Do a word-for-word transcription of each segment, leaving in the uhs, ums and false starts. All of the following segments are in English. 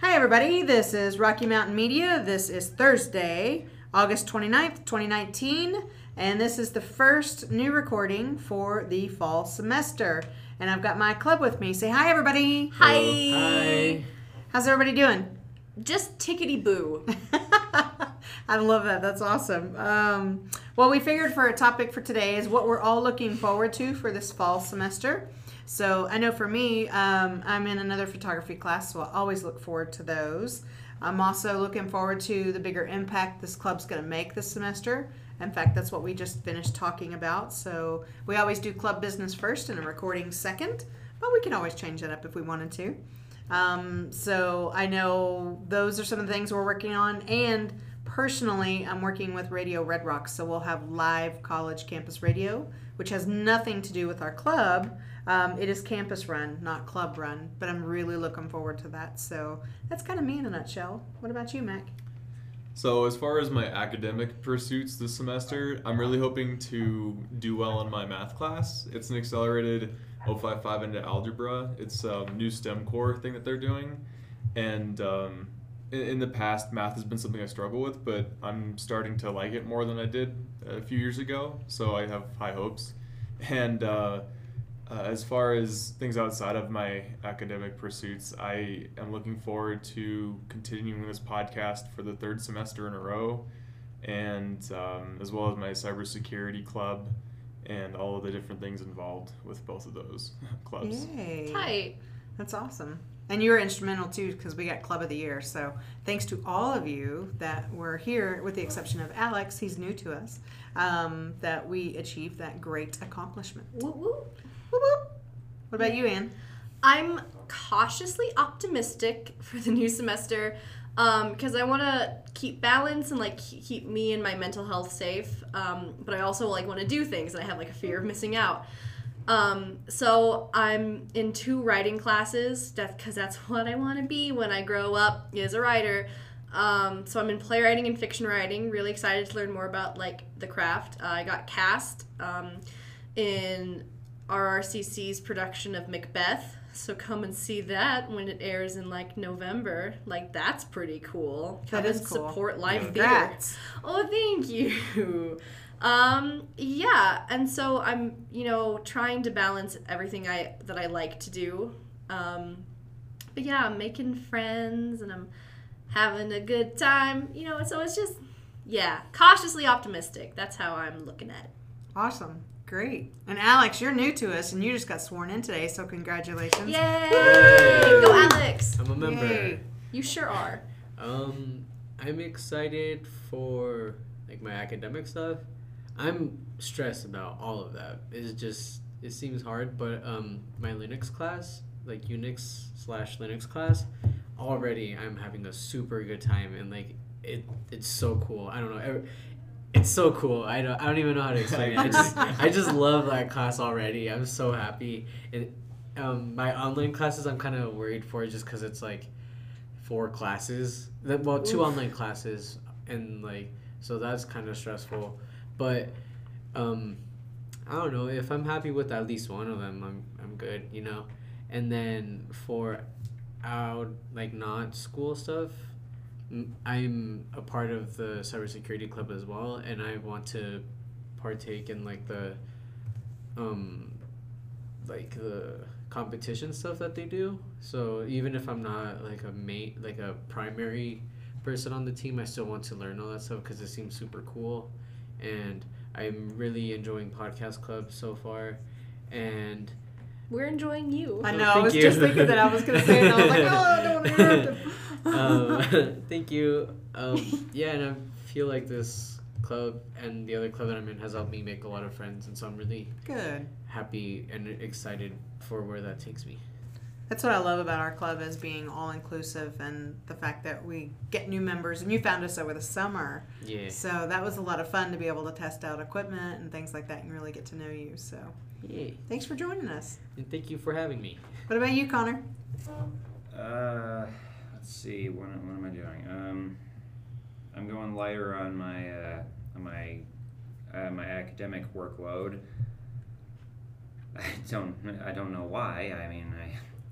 Hi everybody, this is Rocky Mountain Media. This is Thursday, August twenty-ninth, twenty nineteen, and this is the first new recording for the fall semester. And I've got my club with me. Say hi everybody. Hi. Hi. How's everybody doing? Just tickety-boo. I love that. That's awesome. Um, well, we figured for a topic for today is what we're all looking forward to for this fall semester. So I know for me, um, I'm in another photography class, so I always look forward to those. I'm also looking forward to the bigger impact this club's going to make this semester. In fact, that's what we just finished talking about. So we always do club business first and a recording second, but we can always change that up if we wanted to. Um, so I know those are some of the things we're working on, and personally, I'm working with Radio Red Rocks, so we'll have live college campus radio, which has nothing to do with our club. Um, it is campus run, not club run, but I'm really looking forward to that. So that's kind of me in a nutshell. What about you, Mac? So as far as my academic pursuits this semester, I'm really hoping to do well in my math class. It's an accelerated oh five five into algebra. It's a new STEM core thing that they're doing. And um, in, in the past, math has been something I struggle with, but I'm starting to like it more than I did a few years ago. So I have high hopes. And uh, Uh, as far as things outside of my academic pursuits, I am looking forward to continuing this podcast for the third semester in a row, and um, as well as my cybersecurity club and all of the different things involved with both of those clubs. Yay. Tight. That's awesome. And you were instrumental too, because we got Club of the Year. So thanks to all of you that were here, with the exception of Alex, he's new to us, um, that we achieved that great accomplishment. Woo woo. Whoop, whoop. What about you, Ann? I'm cautiously optimistic for the new semester because um, I want to keep balance and like keep me and my mental health safe. Um, but I also like want to do things, and I have like a fear of missing out. Um, so I'm in two writing classes because that's what I want to be when I grow up as a writer. Um, so I'm in playwriting and fiction writing. Really excited to learn more about like the craft. Uh, I got cast um, in R R C C's production of Macbeth, so come and see that when it airs in like November. Like that's pretty cool. Come That is and cool. support live Congrats. theater. Oh, thank you. Um, yeah, and so I'm, you know, trying to balance everything I that I like to do. Um, but yeah, I'm making friends and I'm having a good time. You know, so it's just yeah, cautiously optimistic. That's how I'm looking at it. Awesome. Great. And Alex, you're new to us, and you just got sworn in today, so congratulations. Yay! Yay! Go Alex! I'm a member. Yay. You sure are. Um, I'm excited for like my academic stuff. I'm stressed about all of that. It's just it seems hard, but um, my Linux class, like Unix slash Linux class, already I'm having a super good time, and like it it's so cool. I don't know. Every, It's so cool. I don't. I don't even know how to explain it. I just. I just love that class already. I'm so happy. And um, my online classes, I'm kind of worried for, just because it's like four classes. Well, two Oof. online classes, and like so that's kind of stressful. But um, I don't know. If I'm happy with at least one of them, I'm I'm good. You know. And then for out like not school stuff, I'm a part of the cybersecurity club as well, and I want to partake in like the um like the competition stuff that they do. So even if I'm not like a mate like a primary person on the team, I still want to learn all that stuff because it seems super cool, and I'm really enjoying podcast club so far. And We're enjoying you. I Oh, know. I thank was you. just thinking that I was going to say it, and I was like, oh, I don't want to interrupt him. um, thank you. Um, yeah, and I feel like this club and the other club that I'm in has helped me make a lot of friends, and so I'm really Good. happy and excited for where that takes me. That's what I love about our club, is being all-inclusive, and the fact that we get new members. And you found us over the summer. Yeah. So that was a lot of fun to be able to test out equipment and things like that and really get to know you. So Yay. thanks for joining us. And thank you for having me. What about you, Connor? Uh, let's see. What, what am I doing? Um, I'm going lighter on my uh, on my uh, my academic workload. I don't I don't know why. I mean, I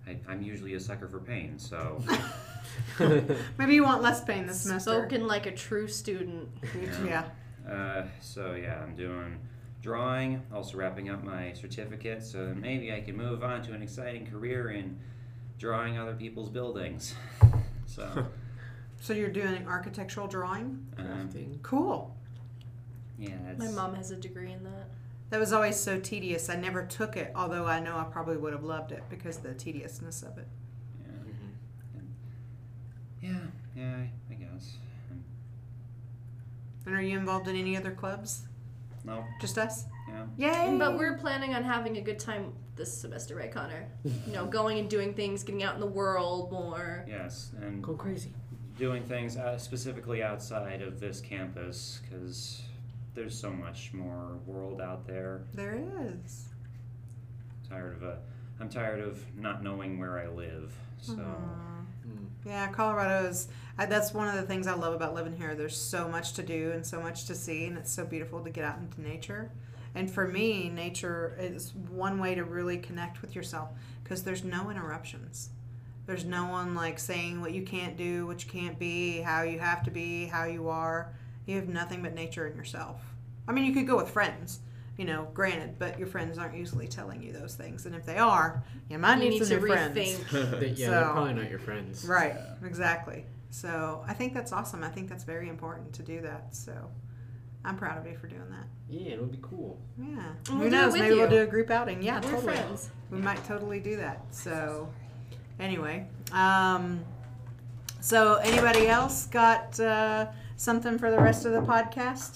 I, I'm usually a sucker for pain, so Maybe you want less pain this semester. Spoken like a true student. Yeah. uh, so yeah, I'm doing drawing, also wrapping up my certificate, so maybe I can move on to an exciting career in drawing other people's buildings. So, So you're doing architectural drawing? um, Crafting. Cool. yeah, that's My mom has a degree in that. That was always so tedious. I never took it, although I know I probably would have loved it because of the tediousness of it. Yeah, Mhm. yeah, yeah I, I guess. Um, And are you involved in any other clubs? no, Just us? yeah. Yay! But we're planning on having a good time this semester, right, Connor? You know, going and doing things, getting out in the world more. Yes, and Go crazy. doing things uh, specifically outside of this campus because there's so much more world out there. There is. Tired of a, I'm tired of not knowing where I live. So Aw. Mm. Yeah, Colorado's. I, that's one of the things I love about living here. There's so much to do and so much to see, and it's so beautiful to get out into nature. And for me, nature is one way to really connect with yourself because there's no interruptions. There's no one like saying what you can't do, what you can't be, how you have to be, how you are. You have nothing but nature and yourself. I mean, you could go with friends, you know, granted, but your friends aren't usually telling you those things. And if they are, you might You need, need some to new friends. rethink. They- yeah, So- they're probably not your friends. Right, Yeah. exactly. So I think that's awesome. I think that's very important to do that. So I'm proud of you for doing that. Yeah, it'll be cool. Yeah. And Who we'll do it knows? with Maybe we'll you. do a group outing. Yeah, We're totally. friends. We might totally do that. So anyway, um, so anybody else got uh, something for the rest of the podcast?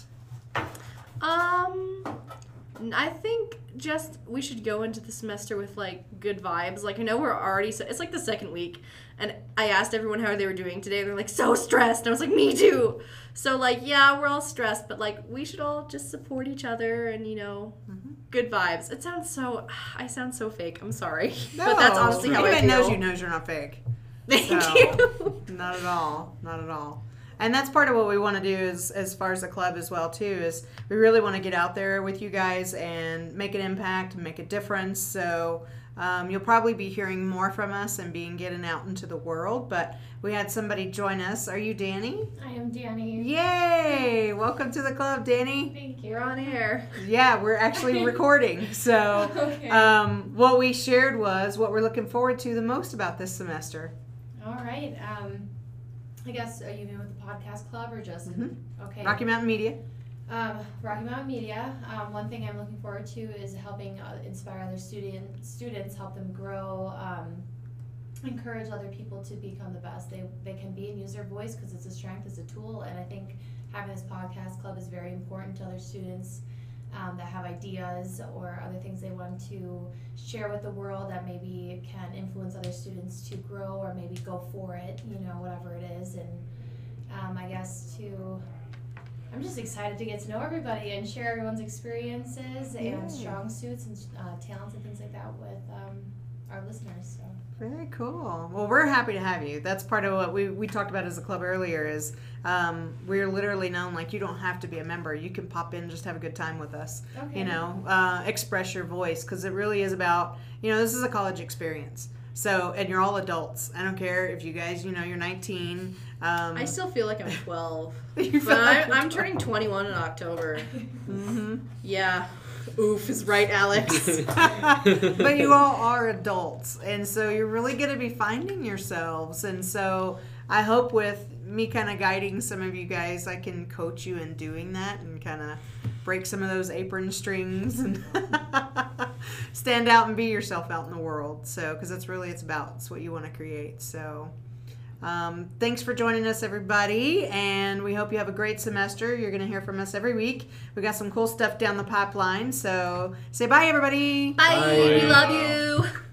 Um, I think just we should go into the semester with like good vibes. Like I know we're already so it's like the second week, and I asked everyone how they were doing today. And they're like so stressed, and I was like, me too. So like yeah, we're all stressed, but like we should all just support each other and you know, Mhm. good vibes. It sounds so I sound so fake. I'm sorry, but that's honestly how I Anybody feel. knows you knows you're not fake. Thank So- you. Not at all. Not at all. And that's part of what we want to do is, as far as the club as well too, is we really want to get out there with you guys and make an impact and make a difference. So um, you'll probably be hearing more from us and being getting out into the world. But we had somebody join us. Are you Danny? I am Danny. Yay! Welcome to the club, Danny. Thank you. You're on air. Yeah, we're actually recording. So Okay. um, what we shared was what we're looking forward to the most about this semester. All right. Um, I guess are you in with the podcast club or just Mhm. okay? Rocky Mountain Media. Um, Rocky Mountain Media. Um, one thing I'm looking forward to is helping uh, inspire other student students, help them grow, um, encourage other people to become the best they they can be and use their voice because it's a strength, it's a tool, and I think having this podcast club is very important to other students. Um, that have ideas or other things they want to share with the world that maybe can influence other students to grow or maybe go for it, you know, whatever it is. And um, I guess to, I'm just excited to get to know everybody and share everyone's experiences Yay. and strong suits and uh, talents and things like that with um, our listeners. So. Very cool. Well, we're happy to have you. That's part of what we, we talked about as a club earlier is um, we're literally known like you don't have to be a member. You can pop in, just have a good time with us. Okay. You know, uh, express your voice because it really is about, you know, this is a college experience. So, and you're all adults. I don't care if you guys, you know, you're nineteen. Um, I still feel like I'm twelve, you feel but like I, you're I'm turning twenty-one in October. Mhm. Yeah. Oof is right, Alex. But you all are adults, and so you're really going to be finding yourselves. And so I hope with me kind of guiding some of you guys, I can coach you in doing that and kind of break some of those apron strings and stand out and be yourself out in the world. So, because that's really it's about. It's what you want to create. So. Um, thanks for joining us, everybody, and we hope you have a great semester. You're going to hear from us every week. We got some cool stuff down the pipeline, so say bye, everybody. Bye. Bye. We love you.